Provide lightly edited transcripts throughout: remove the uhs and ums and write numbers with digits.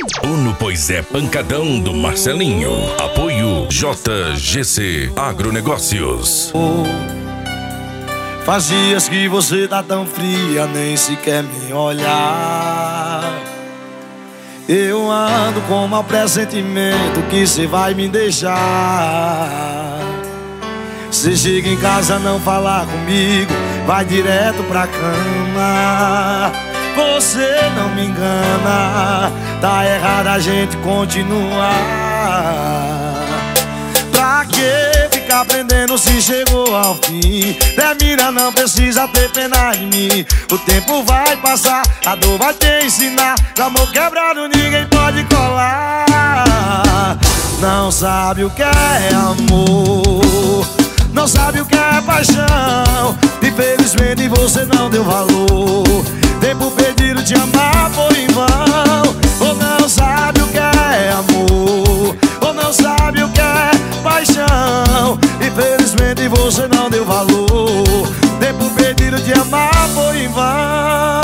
Uno, pois é pancadão do Marcelinho. Apoio JGC Agronegócios. Faz dias que você tá tão fria, nem sequer me olhar. Eu ando com mau pressentimento que cê vai me deixar. Cê chega em casa, não falar comigo, vai direto pra cama. Você não me engana, tá errado a gente continuar. Pra que ficar aprendendo se chegou ao fim? Termina, não precisa ter pena de mim. O tempo vai passar, a dor vai te ensinar. Com amor quebrado ninguém pode colar. Não sabe o que é amor, não sabe o que é paixão. Infelizmente você não deu valor. Tempo perdido, te amar foi em vão. Ou não sabe o que é amor, ou não sabe o que é paixão. Infelizmente você não deu valor. Tempo perdido, te amar foi em vão.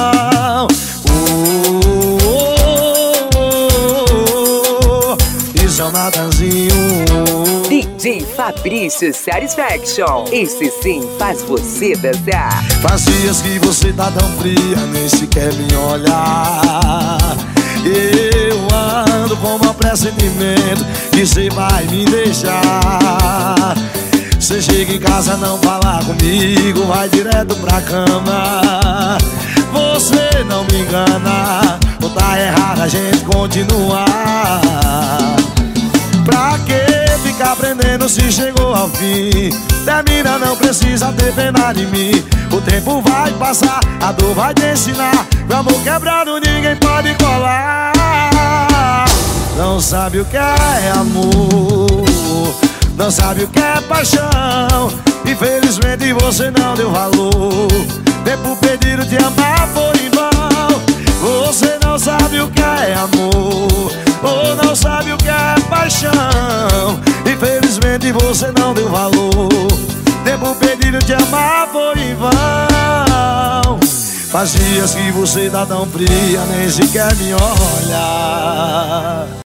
Isso é o Natanzinho. DJ Fabrício Satisfaction. Esse sim faz você dançar. Faz dias que você tá tão fria, nem sequer me olhar. Eu ando com mau pressentimento que cê vai me deixar. Cê chega em casa, não falar comigo, vai direto pra cama. Você não me engana, ou tá errado a gente continuar. Pra que ficar aprendendo se chegou ao fim? Termina, não precisa ter pena de mim. O tempo vai passar, a dor vai te ensinar. Com amor quebrado ninguém pode colar. Não sabe o que é amor, não sabe o que é paixão. Infelizmente você não deu valor. Tempo perdido, te amar foi em vão. Você não sabe o que é amor, ou não sabe o que é paixão. Infelizmente você não deu valor. Tempo perdido, te amar foi em vão. Faz dias que você tá tão fria, nem sequer me olha.